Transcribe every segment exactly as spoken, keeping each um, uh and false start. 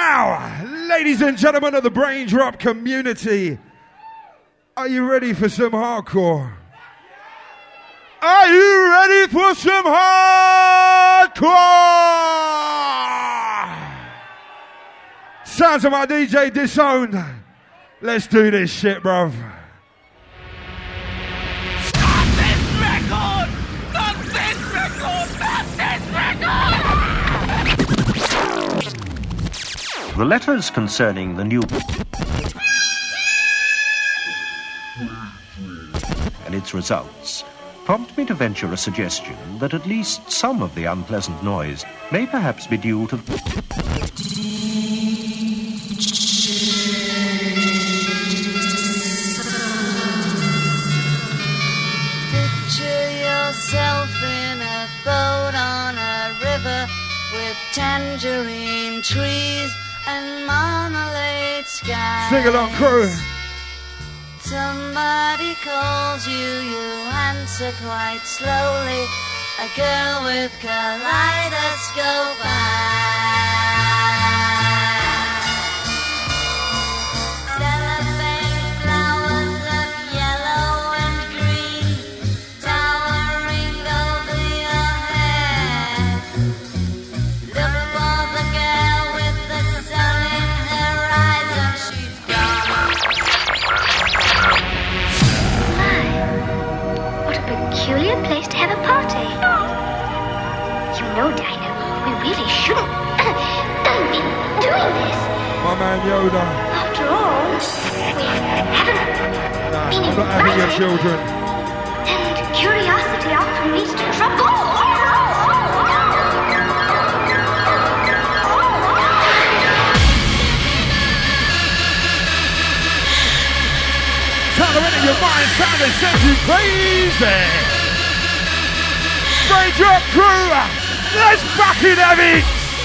Now, ladies and gentlemen of the Brain Drop community, are you ready for some hardcore? Are you ready for some hardcore? Sounds of my D J Disowned. Let's do this shit, bruv. Not this record! Not this record! Not this record! The letters concerning the new and its results prompt me to venture a suggestion that at least some of the unpleasant noise may perhaps be due to Picture yourself in a boat on a river with tangerine trees and marmalade skies. Sing along, crew. Somebody calls you, you answer quite slowly. A girl with kaleidoscope eyes. Cellophane flowers of yellow and green towering over your head. Look for the girl with the sun in her eyes and she's gone. What a peculiar place to have a party. You know, Dino, we really shouldn't be doing this. My man Yoda. After all, we haven't Nah, been I'm not having your invited. children. And curiosity often leads to trouble. Tolerating your mind sound that sends you crazy. Brain Drop crew, let's fucking have it.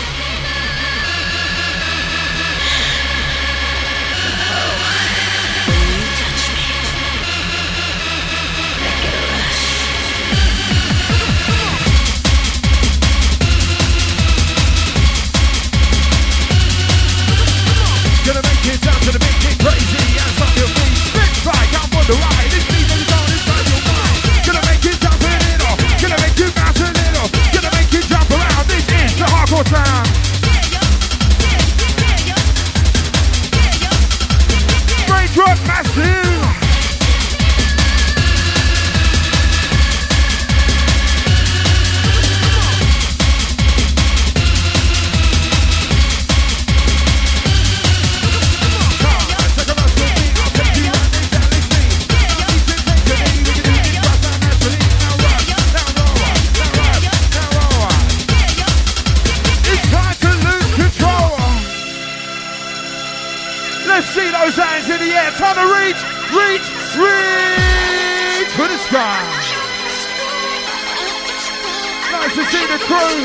Gonna make it down to the big get crazy and stop your feet. Spit like I'm on the ride. This beat is on inside your mind. Gonna make it jump a little. Gonna make you bounce a little. Gonna make you jump around. This is the hardcore sound. Brain Drop massive. See those hands in the air, time to reach, reach, reach for the sky. Nice to see the crew.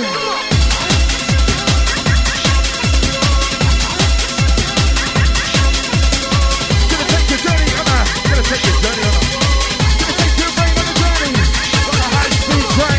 Gonna take your journey on a, gonna take your journey on a, gonna take your brain on a journey, on a high-speed train.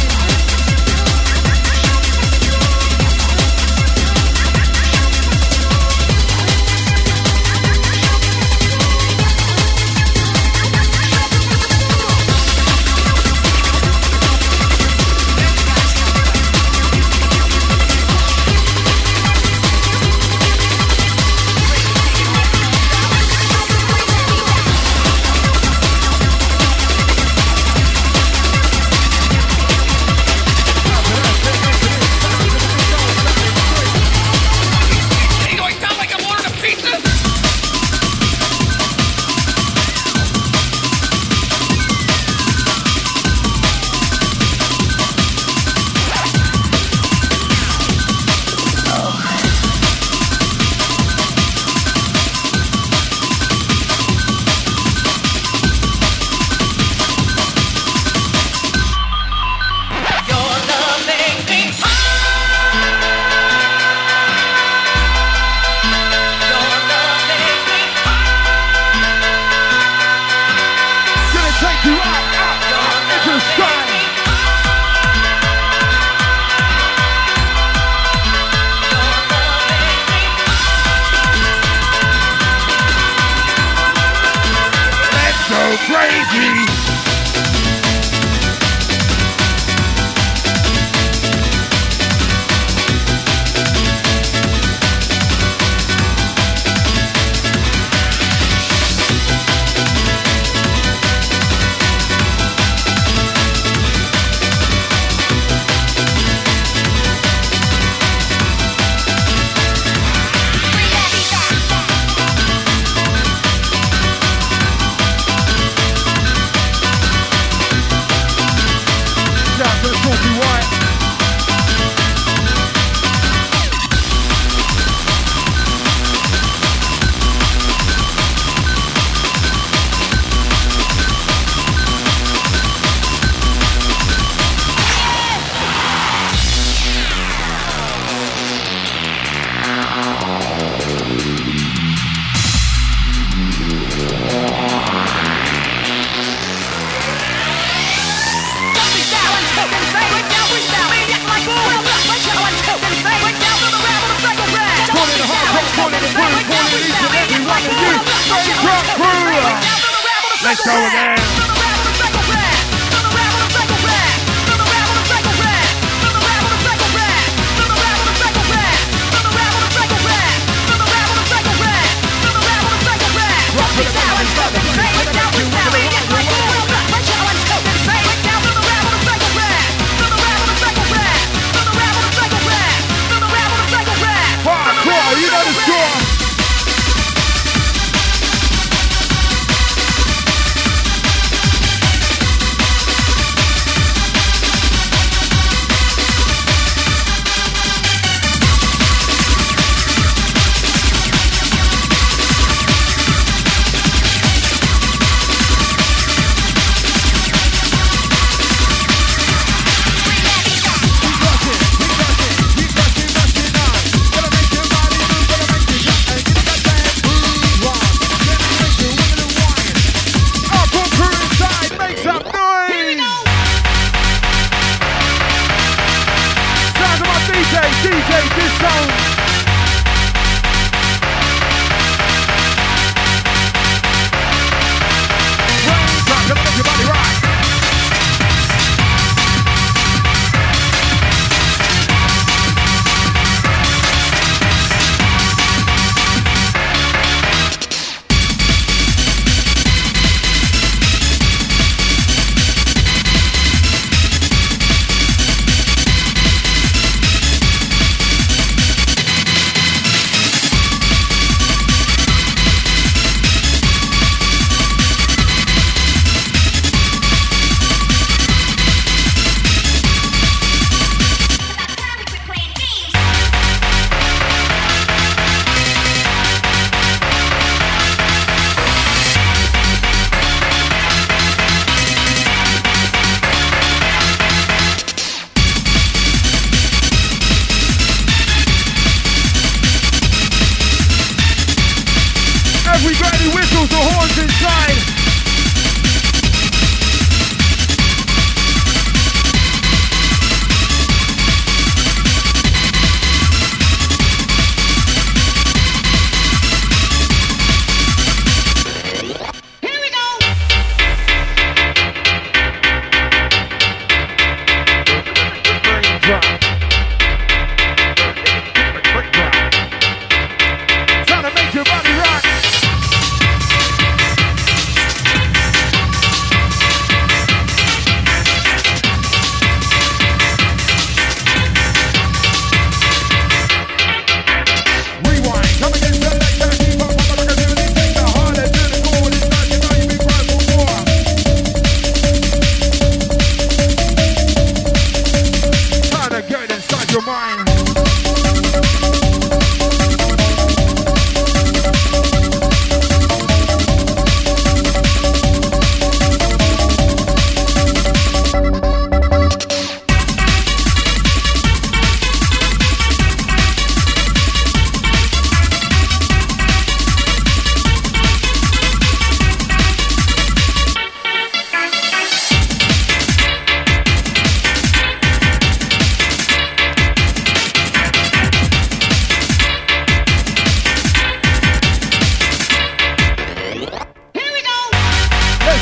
Let's go again. You know the score.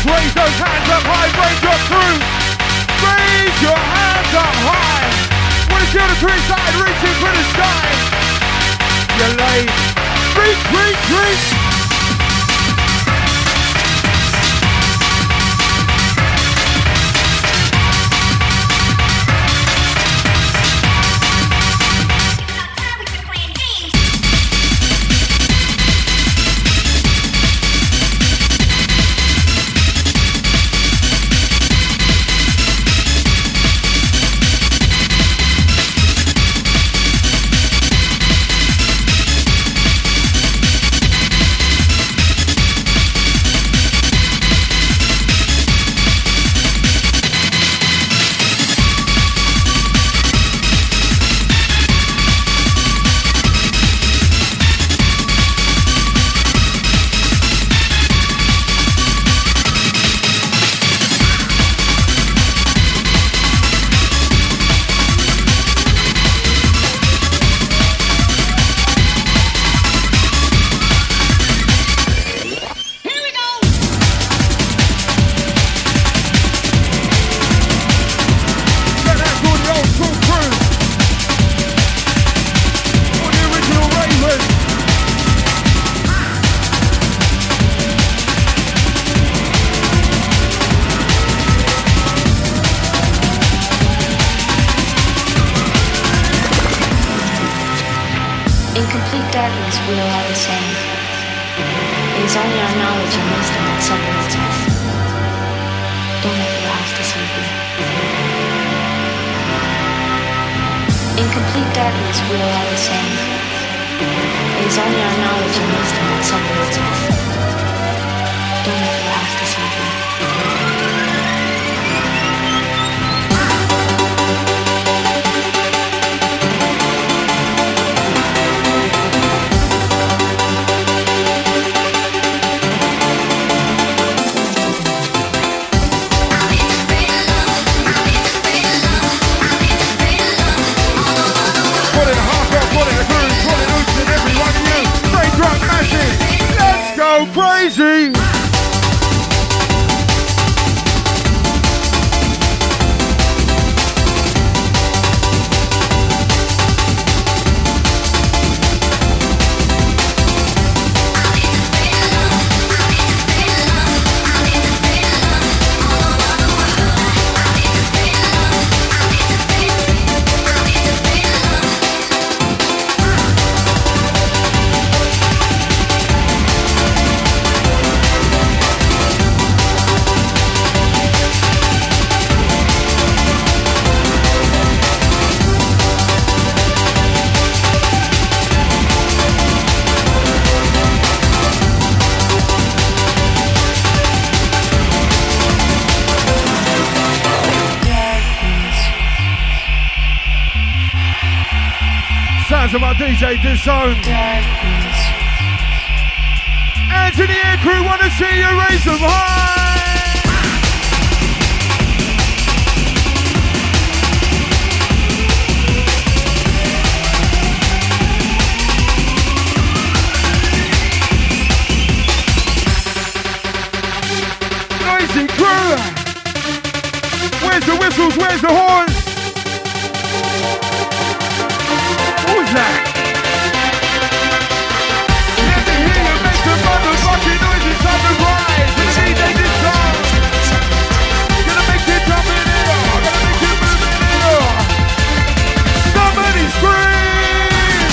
raise those hands up high, raise your crew. Raise your hands up high. Wanna see the three side reaching for the sky. You're late. Reach, reach, reach. Of our D J Disown. Anthony and crew wanna see you raise them high. Noisy crew. Where's the whistles? Where's the horns? Who's that? Let me hear you make some motherfucking noise inside the rise. We need a this song. Gonna make it jump in the air. Gonna make it move in the air. Somebody scream.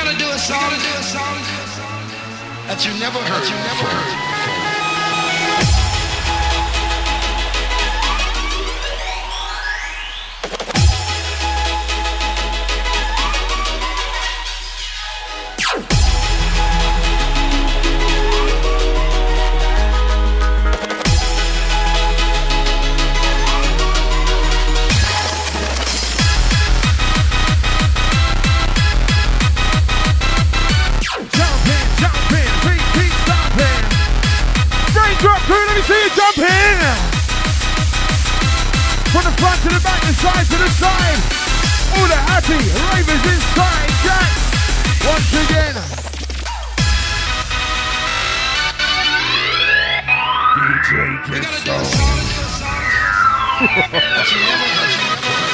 gonna do a song, do a song that you never heard, that you never heard. Jump in! From the front to the back, the side to the side. All the happy ravers inside. Jack, once again. D J We're gonna do a song, do a song that you never heard, you never heard.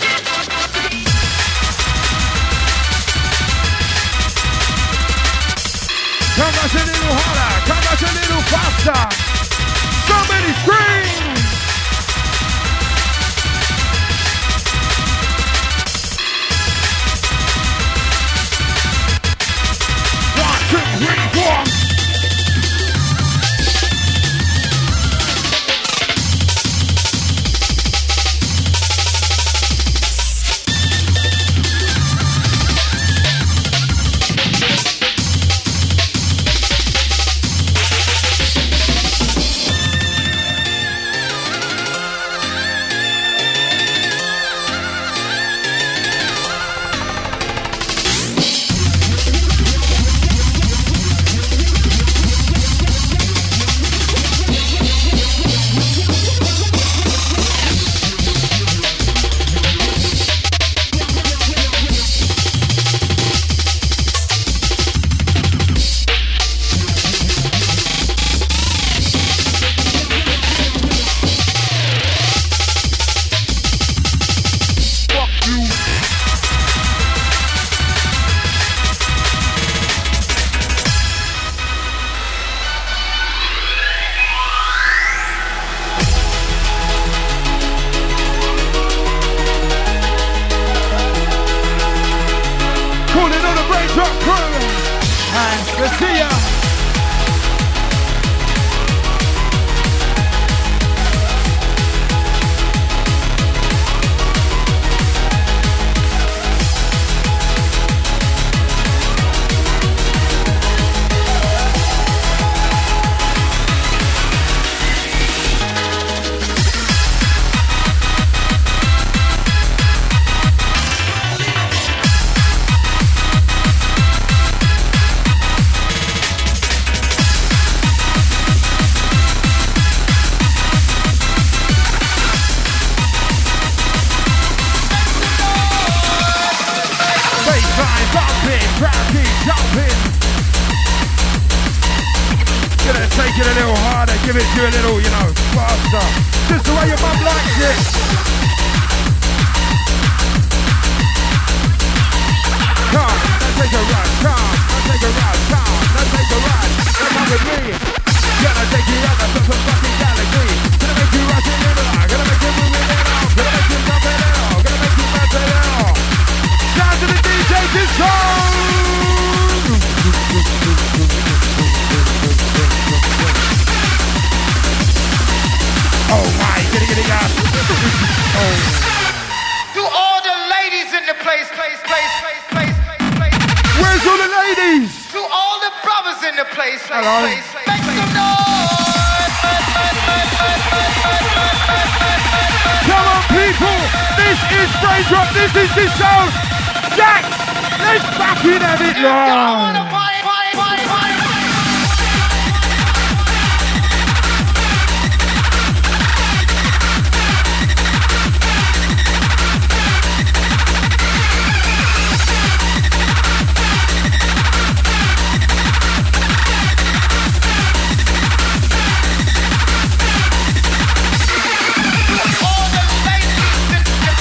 Come back a little harder, come back a little faster. Somebody scream! One, two, three, four.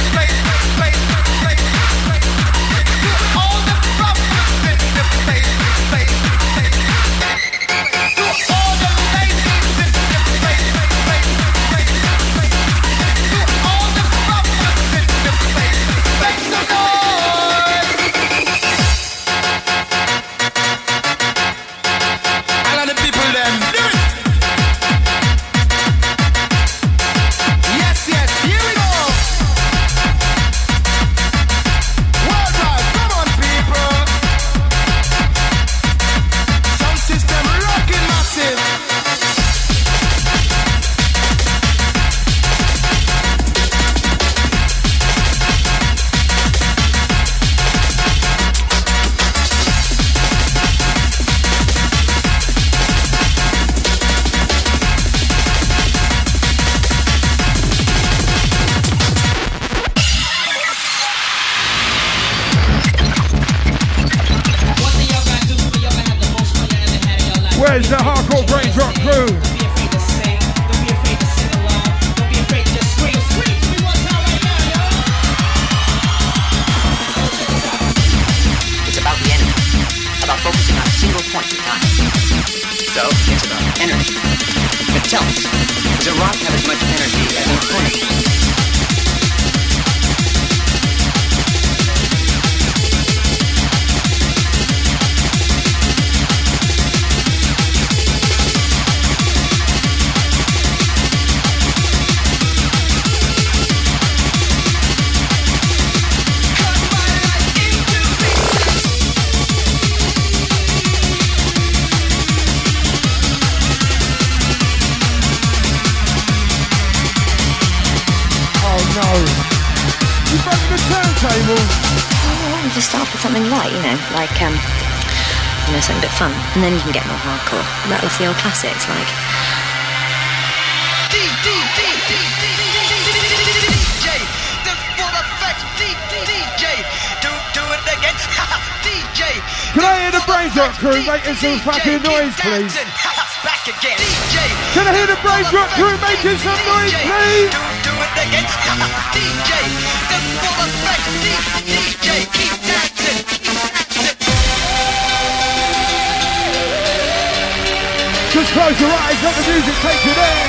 All the brothers in the place. Where's the hardcore brain drop crew? It's about the enemy, about focusing on a single point in time. So, it's about energy. But tell us, does a rock have as much energy as an opponent? Turntable. Oh, we just start off with something light, you know, like um, you know, something a bit fun, and then you can get more hardcore. Rattle off the old classics, like. D D D D D J, the full effect. D D J, do do it again. D J. Can I hear the brain drop crew making some fucking noise, please? Back again. D J. Can I hear the brain drop crew making some noise, please? Do do it again. D J, the full effect. D J, keep dancing. Just close your eyes, let the music take you there.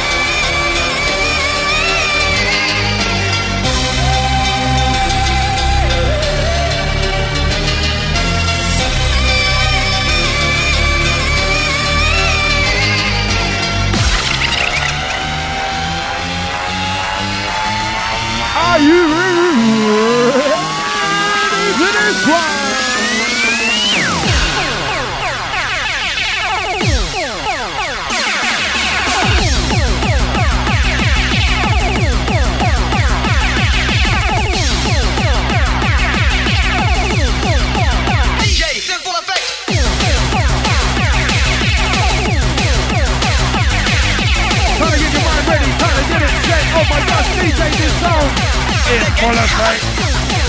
Are you ready for this one? Oh my gosh, D J, this song is full of fake.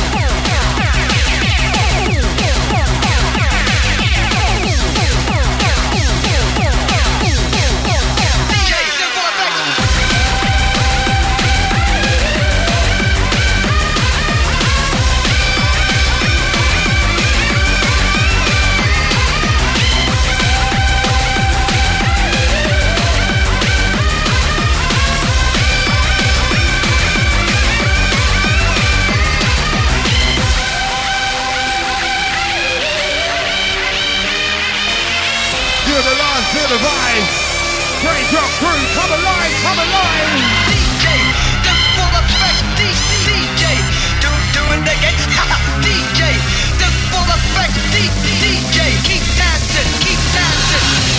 Feel the vibe. Brain drop crew, come alive, come alive. D J, the full effect. D J, do do it again. D J, the full effect. D DJ, keep dancing, keep dancing.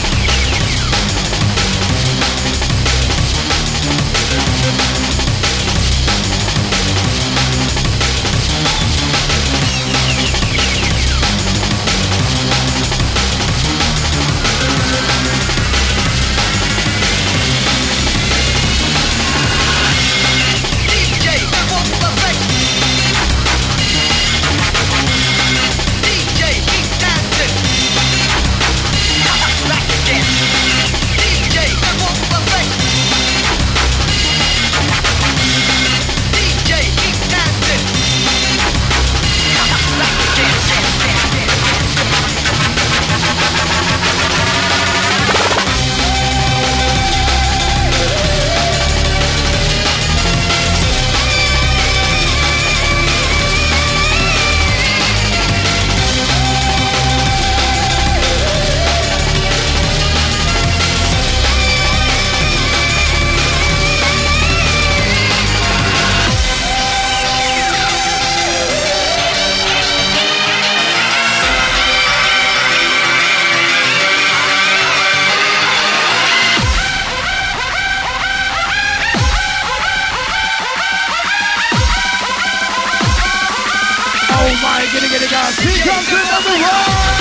Giddy, giddy, guys. Here comes another one.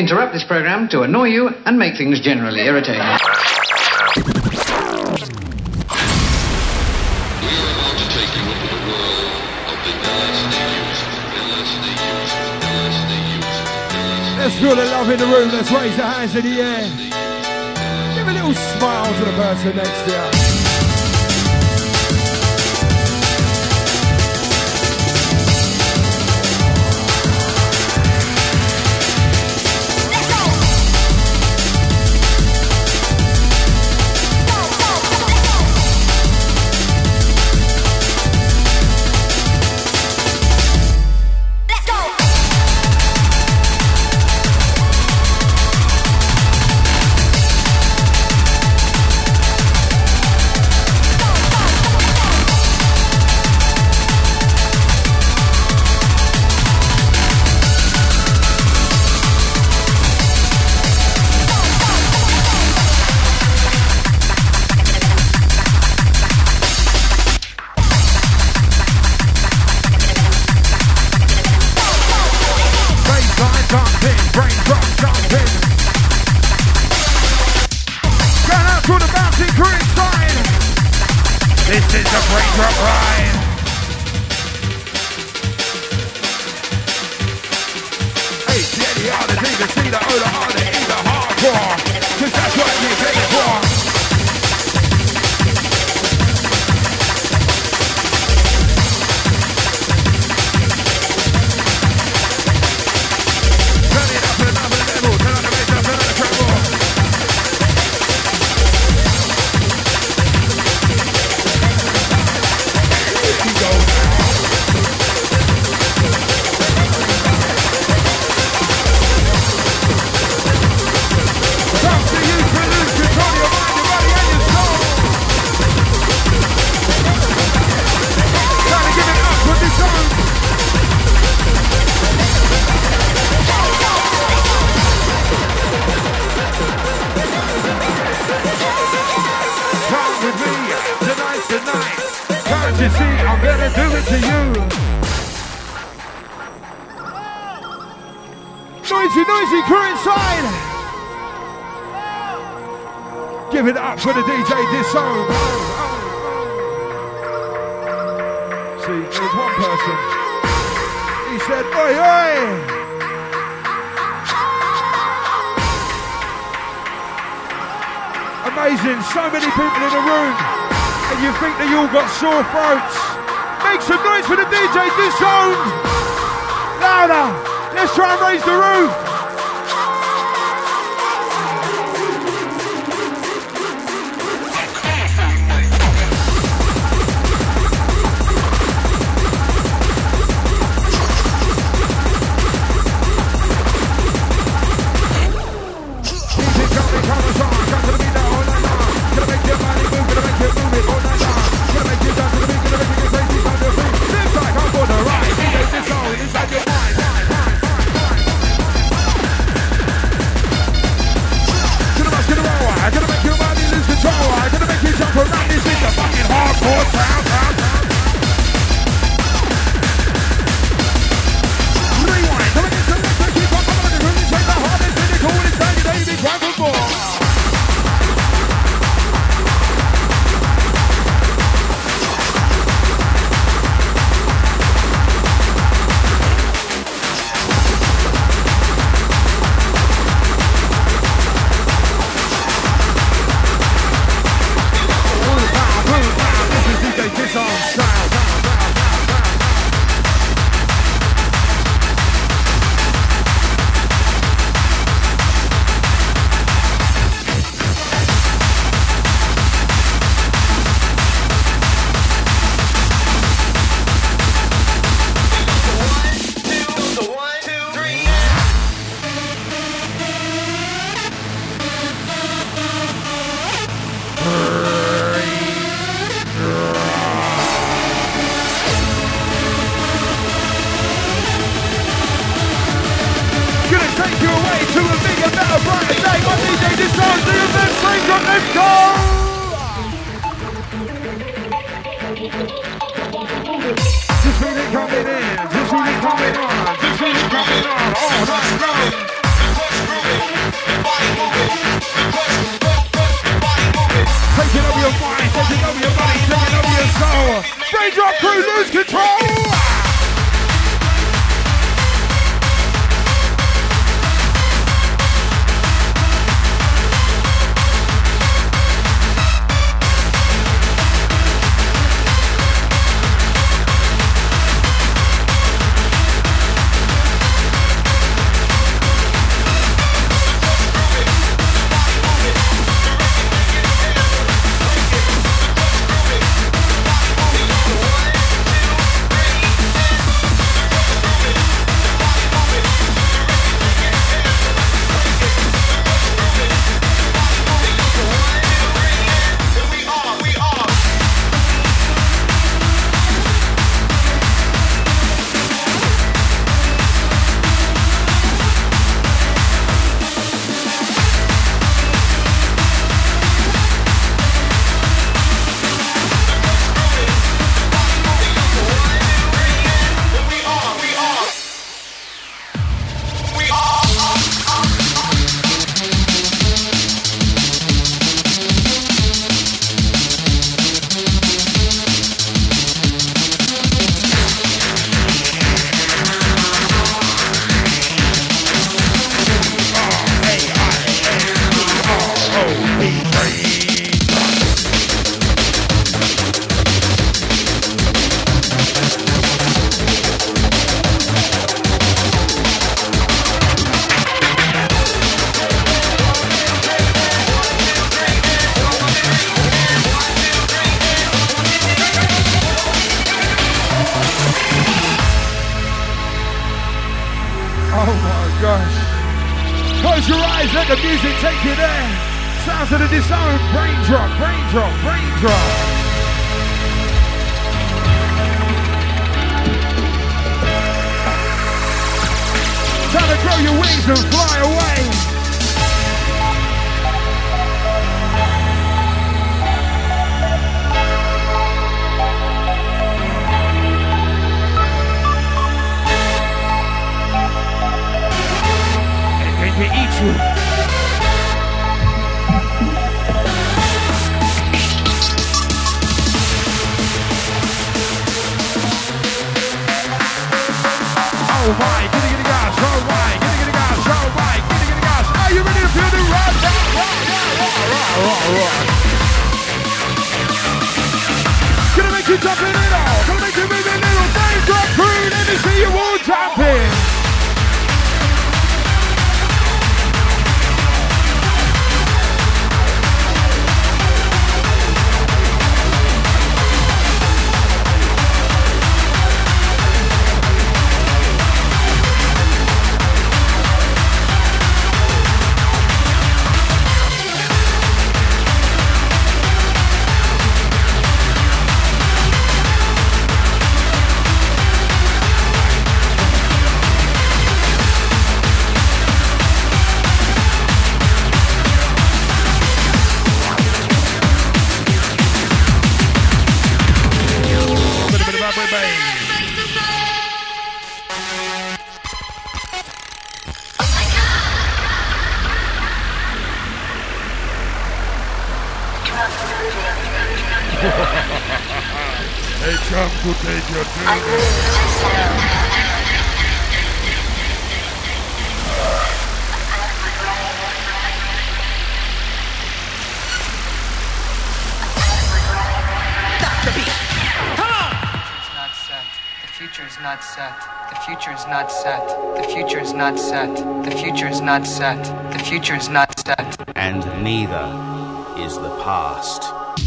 interrupt this program to annoy you and make things generally irritating. Let's feel the love in the room. Let's raise the hands in the air. Give a little smile to the person next to you. Give it up for the D J Disown. See, there's one person. He said, oi, oi! Amazing, so many people in the room, and you think that you all got sore throats. Make some noise for the D J Disown! Louder! Let's try and raise the roof! This is D J Disown. Raindrop crew, lose control. Close your eyes, let the music take you there. Sounds of the disowned. Brain drop, brain drop, brain drop. Time to grow your wings and fly away. To eat you. Oh my, giddy giddy gosh, oh my, giddy giddy gosh, oh my, giddy giddy gosh. Are you ready to feel the rush? Raw, raw, raw, raw, raw. Gonna make you jump in it all, gonna make you move a little. Brain drop crew, let me see you all jumping. Hey, come to take your turn. The future is not set. The future is not set. The future is not set. The future is not set. The future is not set. And neither is the past.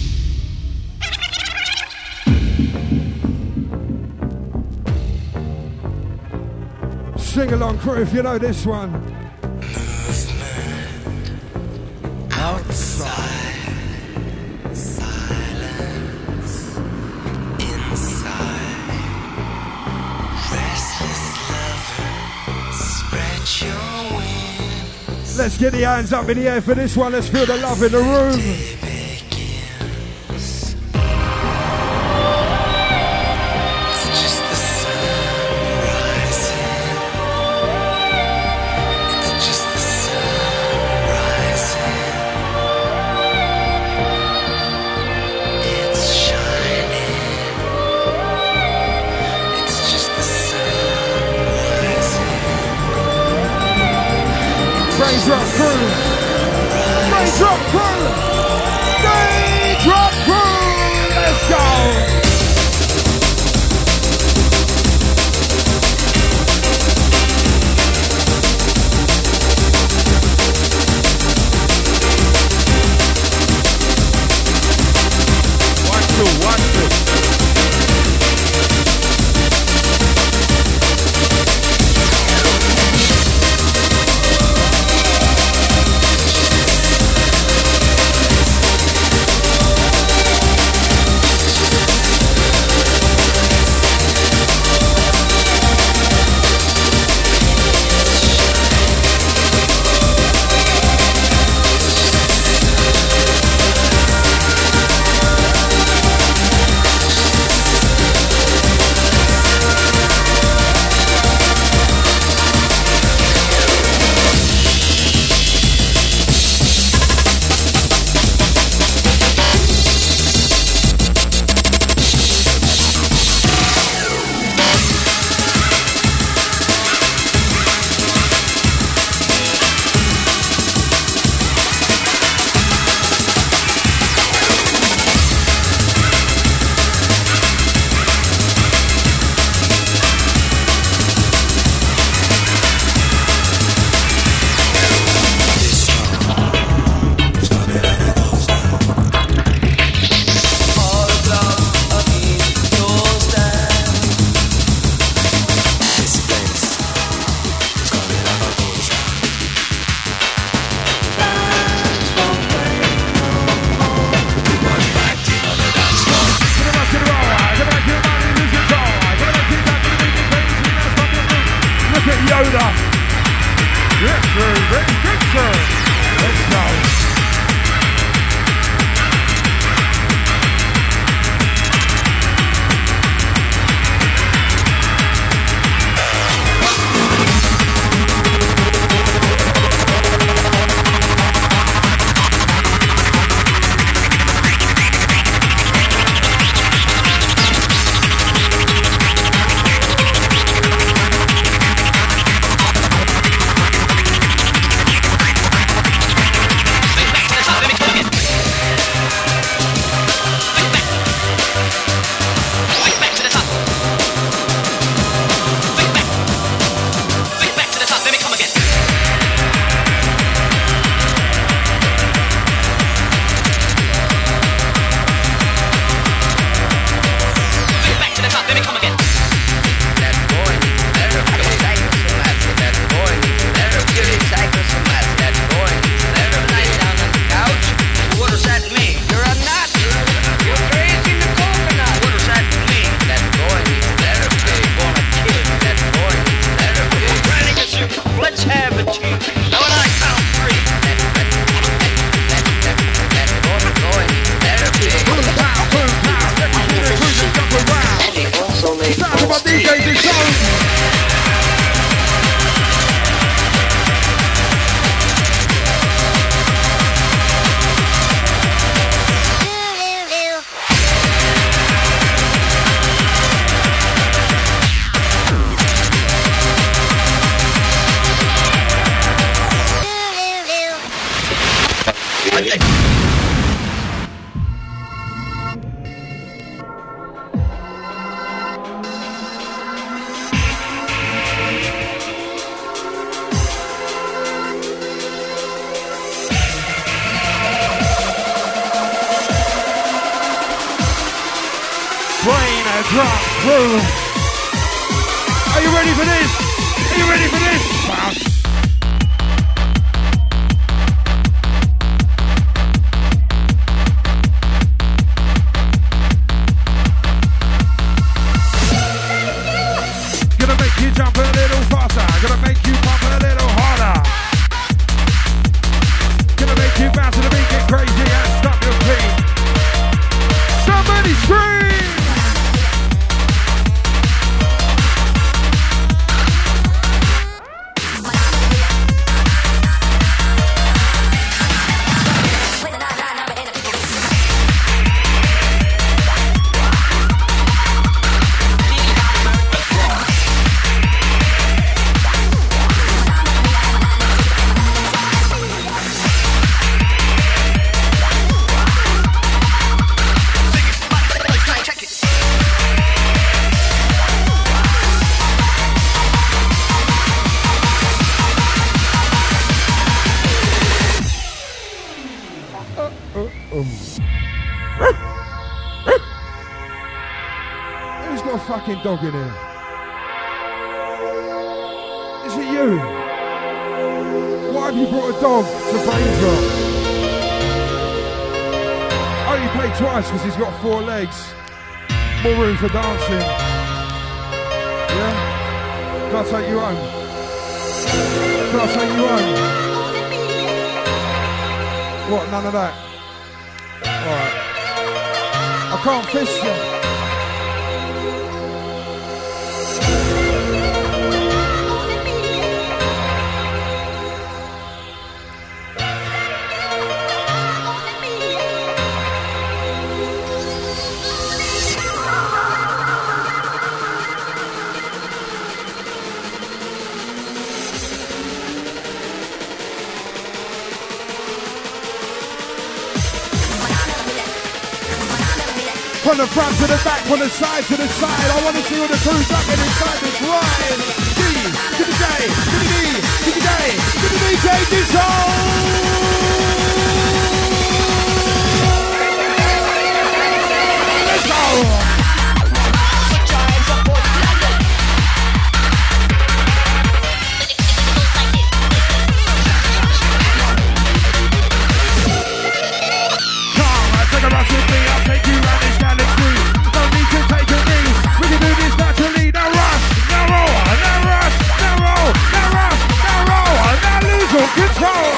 Sing along, crew, if you know this one. Outside, silence, inside, restless lover, spread your wings. Let's get the hands up in the air for this one. Let's feel the love in the room. Raindrop crew. Raindrop crew. Raindrop crew. Let's go. One, two, one, two. Drop through. Are you ready for this? Are you ready for this? Wow. Gonna make you jump a little faster. Gonna make you pump a little harder. Gonna make you bounce to the beat, get crazy and stop your feet. Somebody scream! Who's got a fucking dog in here? Is it you? Why have you brought a dog to Brain Drop? Oh, you pay twice because he's got four legs. More room for dancing. Yeah? Can I take you home? Can I take you home? What, none of that? Alright. I can't fist you. From the front to the back, from the side to the side, I want to see all the crew's up and inside this ride. D to the J, to the D, to the J, to the D J Dizzo! Let's go! Take a rush with me, I'll take you round this galaxy. Don't need to take a risk. We can do this naturally. No rush, no roll, no rush, no roll, no rush, no roll, no lose all control.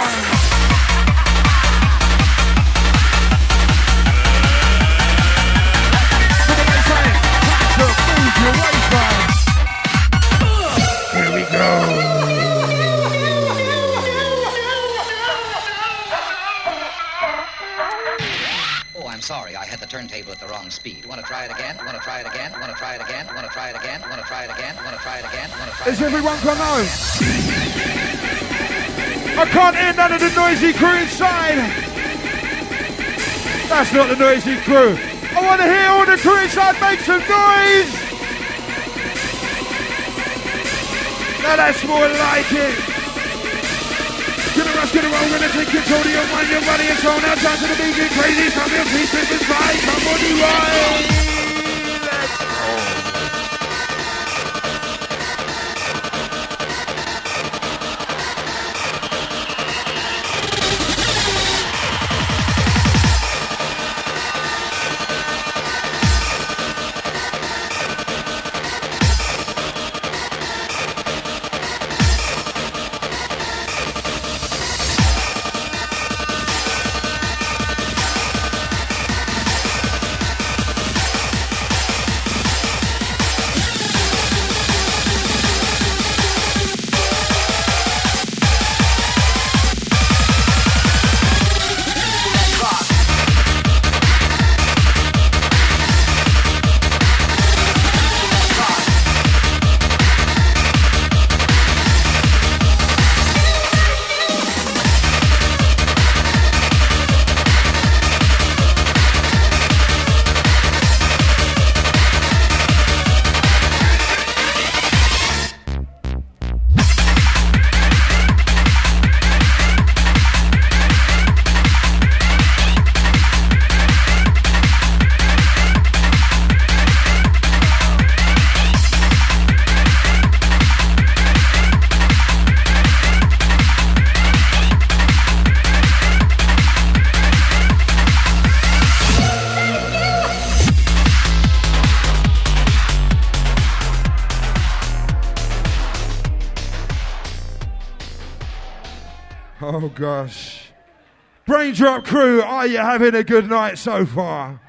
Look at that saying, back to move your waistline. Here we go. Sorry, I had the turntable at the wrong speed. Want to try it again? Want to try it again? Want to try it again? Want to try it again? Want to try it again? Want to try it again? Want to try it again? Is everyone gone home? I can't hear none of the noisy crew inside. That's not the noisy crew. I want to hear all the crew inside make some noise. Now that's more like it. Gonna rush, gonna roll, gonna take control of your mind, your body and soul. Now time to the beat, get crazy, stop your feet, slip and slide, come on, you ride. Let's go. Oh gosh. Brain Drop crew, are you having a good night so far?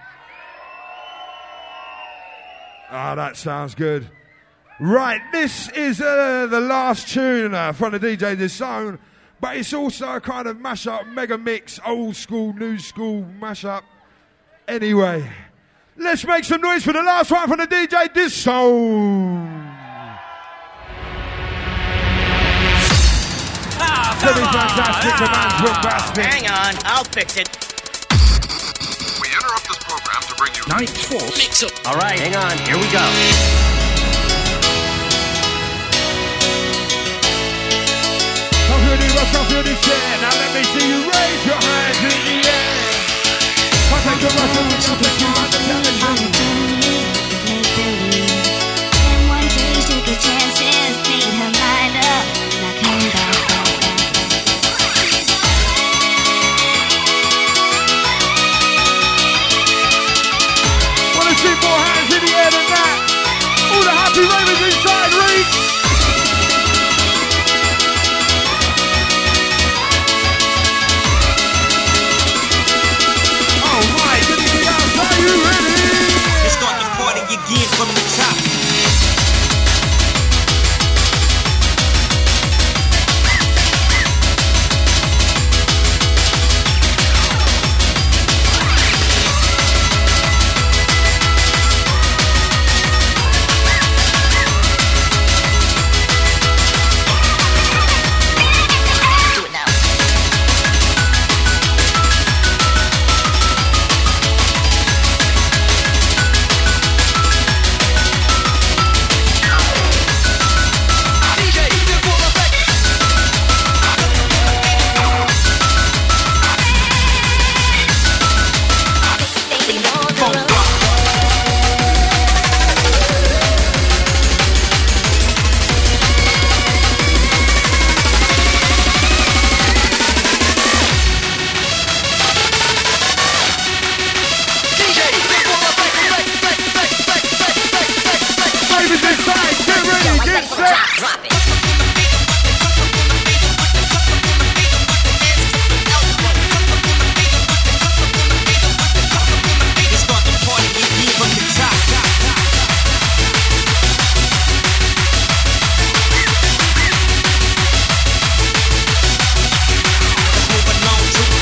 Ah, oh, that sounds good. Right, this is uh, the last tune uh, from the D J This Zone, but it's also a kind of mashup, mega mix, old school, new school mashup. Anyway, let's make some noise for the last one from the D J This Zone. Oh, Semi-fantastic, the man's oh, bombastic. hang on, I'll fix it. We interrupt this program to bring you Night Force Mix Up. All right, hang on, here we go. Come through the rush, come through the share. Now let me see you raise your hands in the air.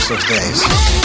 restless days.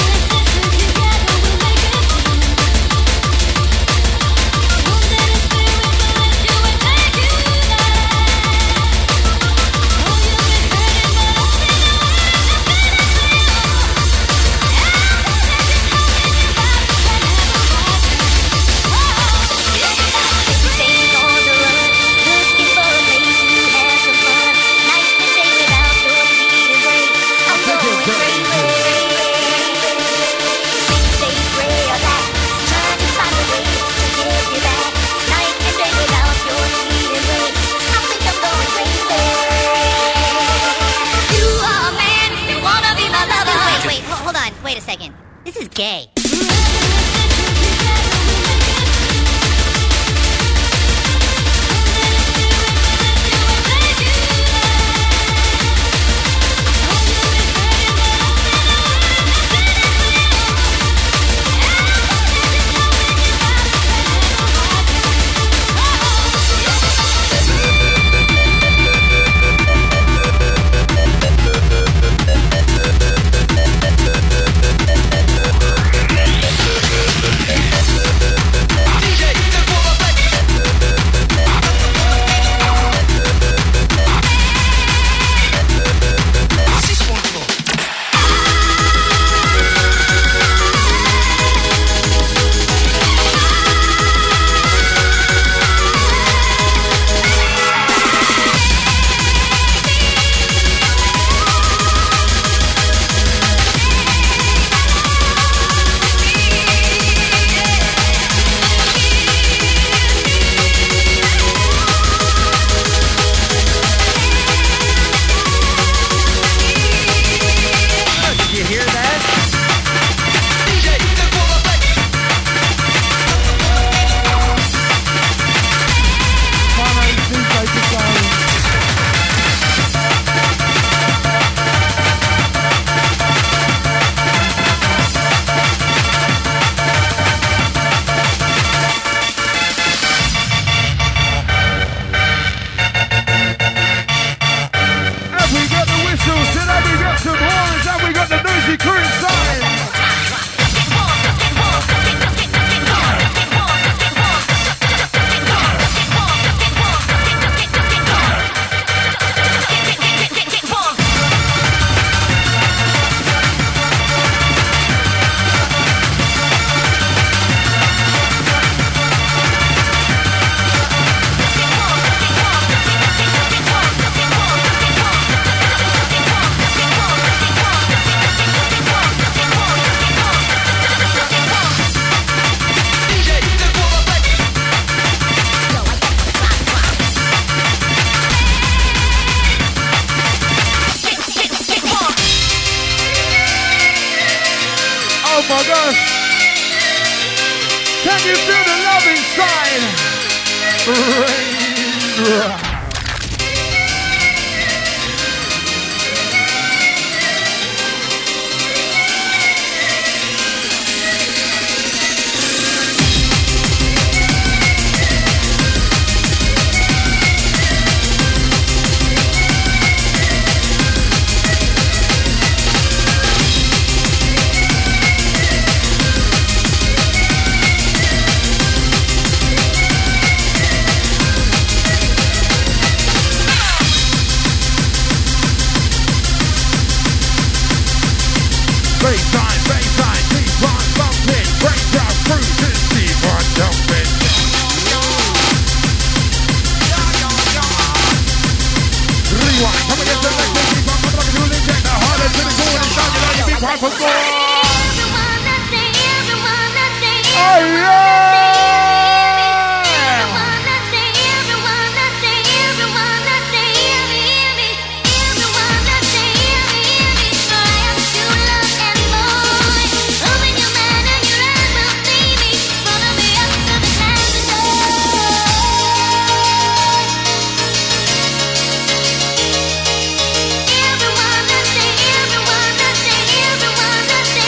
Wait a second. This is gay. Everyone that say, everyone that say, everyone that say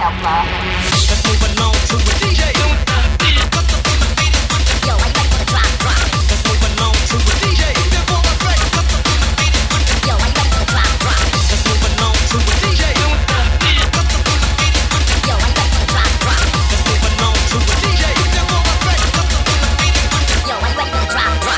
help love. Let's move along to a D J. Yo, are you ready for the drop, drop? Let's move along to a D J. Yo, are you ready for the drop, drop? Let's move along to a D J. Yo, are you ready for the drop, drop? Let's move along to a D J. Yo, are you ready for the drop, drop?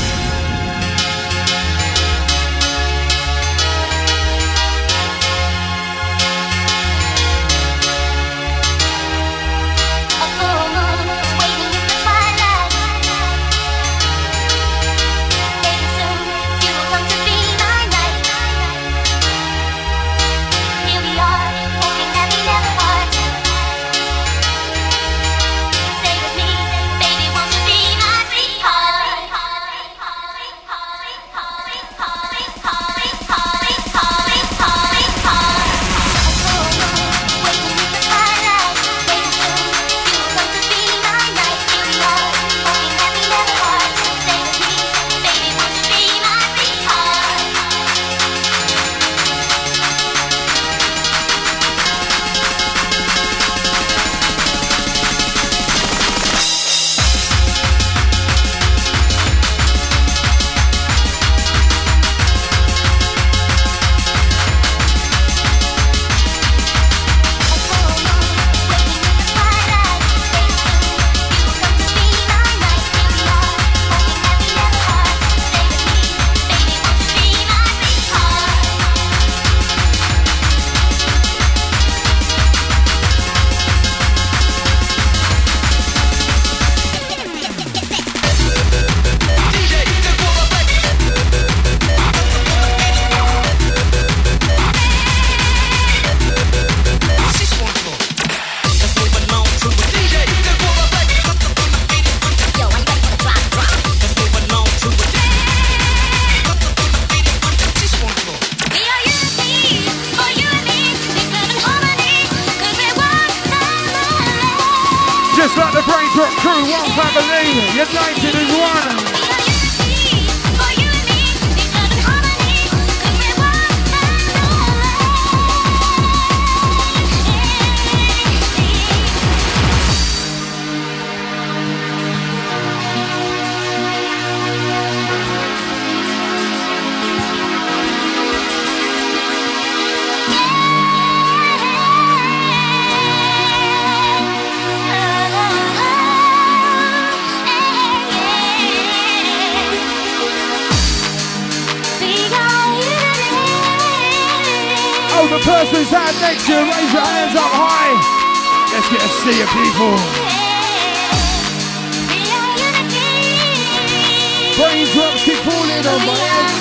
Just like the Brains Rock crew, one family, united as one. The person's hand next to you, raise your hands up high. Let's get a sea of people. Brain drops keep falling on my head.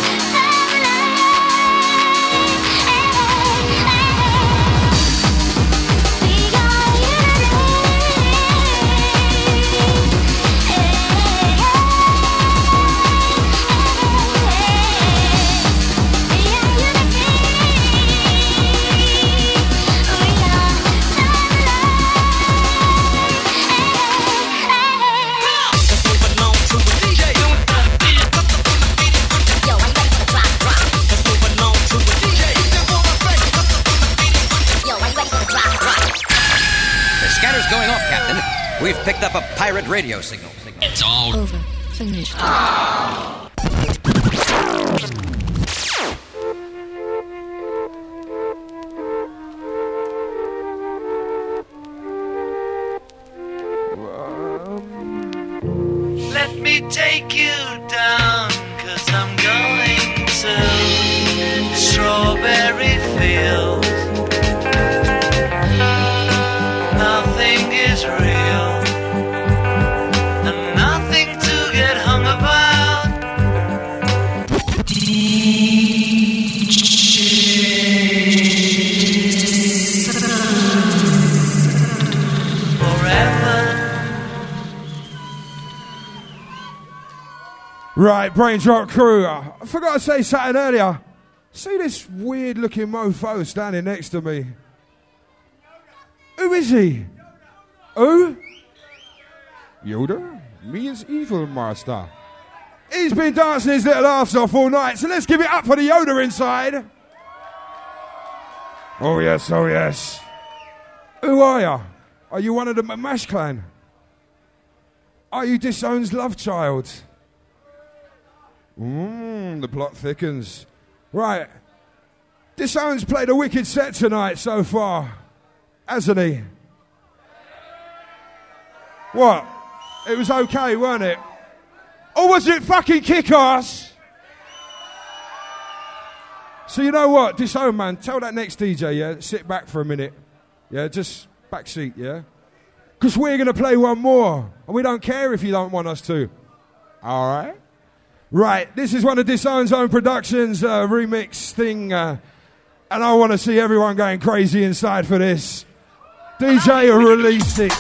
Going off, Captain. We've picked up a pirate radio signal. It's all over. Finished. Let me take you down, 'cause I'm going to Strawberry Fields. Nothing is real, and nothing to get hung about. Forever. Right, Brains Rock crew. I forgot to say something earlier. See this weird looking mofo standing next to me? Who is he? Who? Yoda? Me is Evil Master. He's been dancing his little arse off all night, so let's give it up for the Yoda inside. Oh yes, oh yes. Who are you? Are you one of the Mash Clan? Are you Disown's love child? Mmm, the plot thickens. Right. Disown's played a wicked set tonight so far, hasn't he? What? It was okay, weren't it? Or was it fucking kick-ass? So you know what, Disown, man, tell that next D J, yeah, sit back for a minute. Yeah, just back seat, yeah? Because we're going to play one more, and we don't care if you don't want us to. All right? Right, this is one of Disown's own productions, uh, remix thing, uh, and I want to see everyone going crazy inside for this. D J will release it.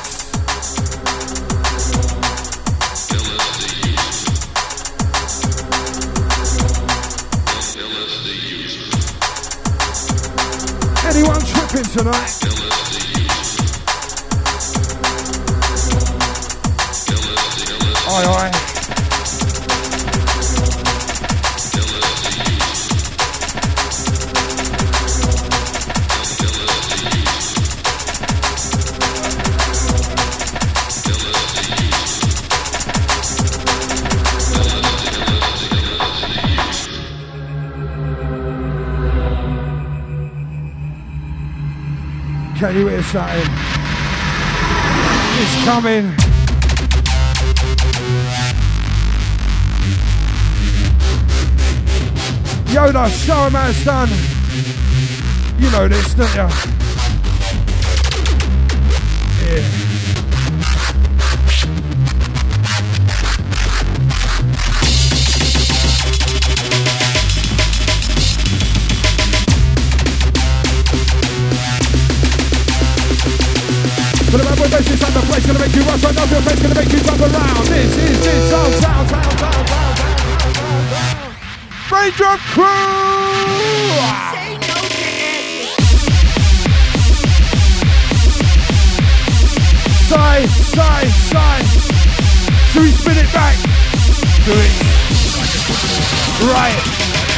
Anyone tripping tonight? Aye, aye. Can you hear something? It's coming. Yoda, show him how it's done. You know this, don't you? Yeah. But the rebel bass inside the place gonna make you rush right off your face, gonna make you jump around. This is this sound, sound, sound, sound, sound, sound, sound, sound. Ranger Crew! Say no to it. Side, side, side. Should we spin it back? Do it. Right.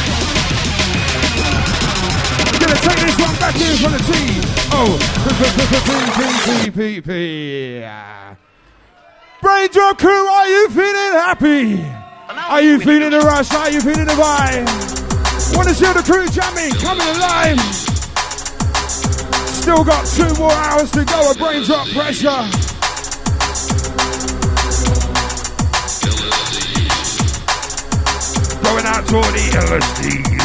Gonna take this one back in from the T. Oh, P, P, P, P, P. Ranger Crew, are you feeling happy? Are you feeling the rush? Are you feeling the vibe? Want to see the crew jamming, coming alive? Still got two more hours to go. A brain drop pressure. Going out to all the L S D.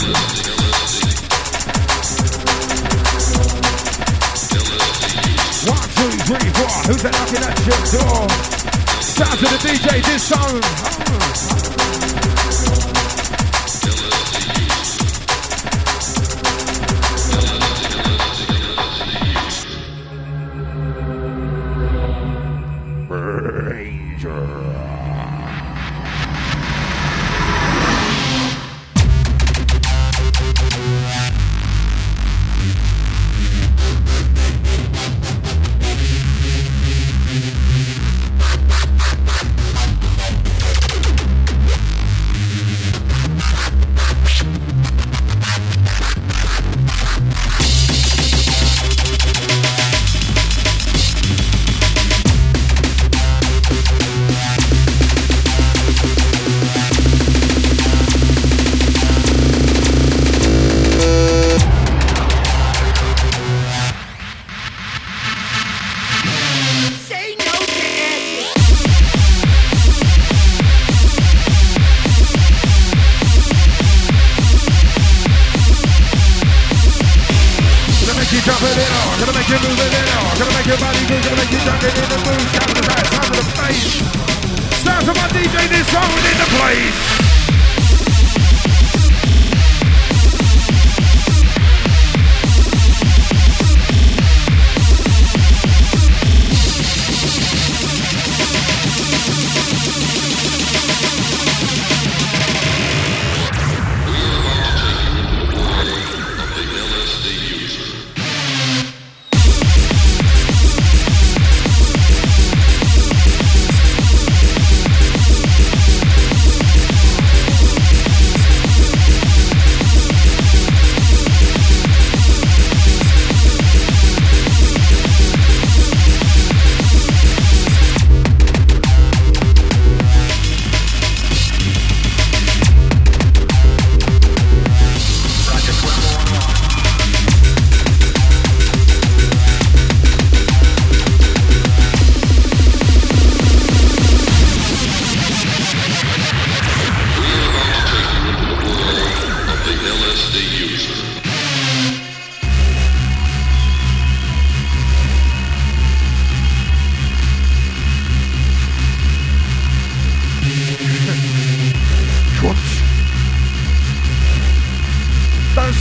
One, two, three, four. Who's that knocking at your door? Shout to the D J, this song. Ranger.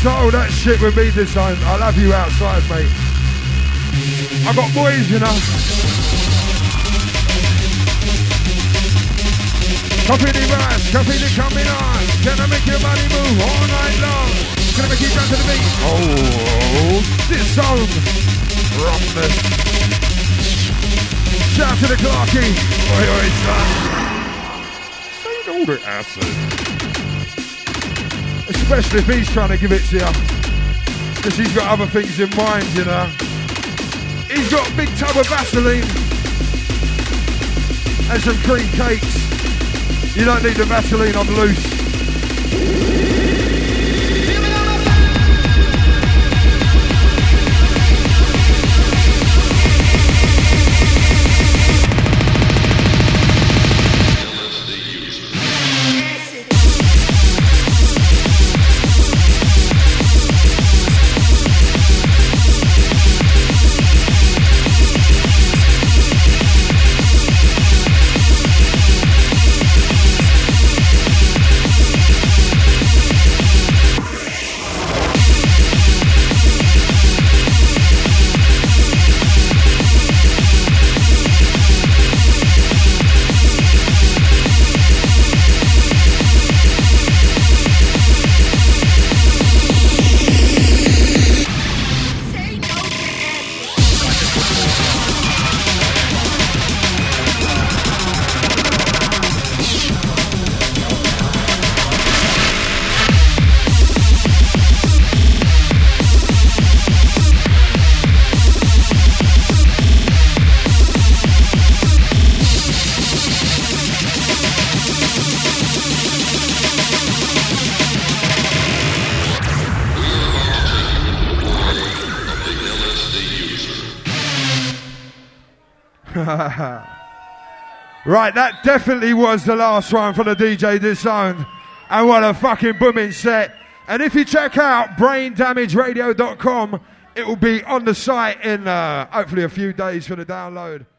So that shit with me this time. I'll have you outside, mate. I got boys, you know. Copy the verse, copy the coming on. Gonna make your body move all night long. Gonna make you dance to the beat. Oh, this song. Roughness. Shout to the Clarky. Oi, oi, son. Say all the acid. Especially if he's trying to give it to you. Because he's got other things in mind, you know. He's got a big tub of Vaseline. And some cream cakes. You don't need the Vaseline on loose. Right, that definitely was the last one for the D J Disowned. And what a fucking booming set. And if you check out brain damage radio dot com, it will be on the site in uh, hopefully a few days for the download.